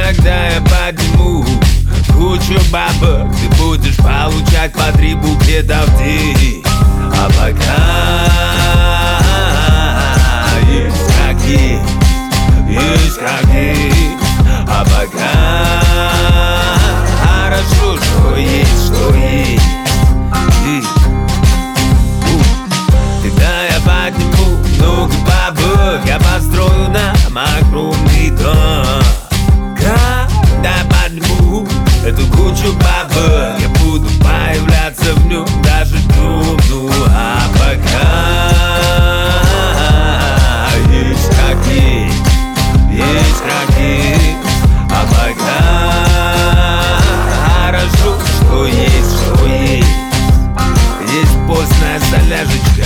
когда я подниму кучу бабок, ты будешь получать по 3 букета в день. А пока есть как есть. А пока хорошо, что есть, что есть. Когда я подниму много бабок, я построю нам огромный дом. Когда я подниму эту кучу бабок, я буду появляться в нем даже днем. Ну а пока есть как есть. А пока хорошо, что есть. Есть постная соляжечка.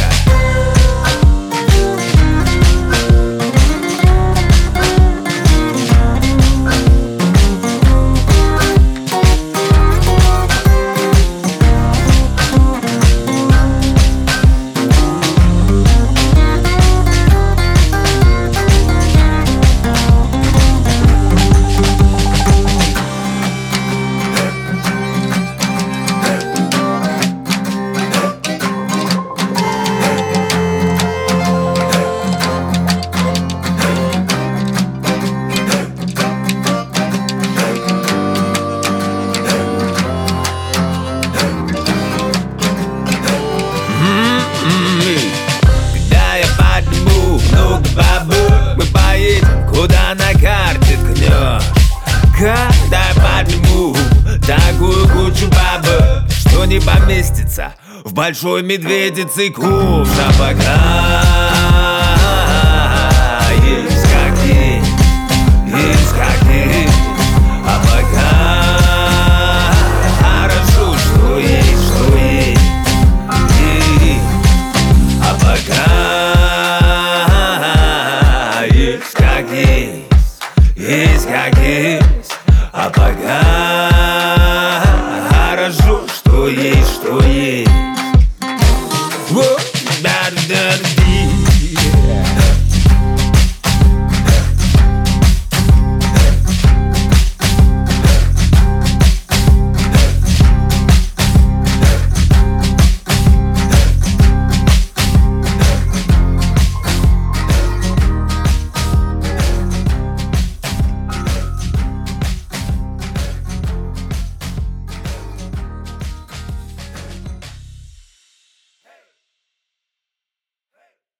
Мы поедем, куда на карте ткнешь. Когда я подниму такую кучу бабок, что не поместится в большой медведице куш. А пока есть как есть. А пока хорошо, что есть. А пока есть как есть. А пока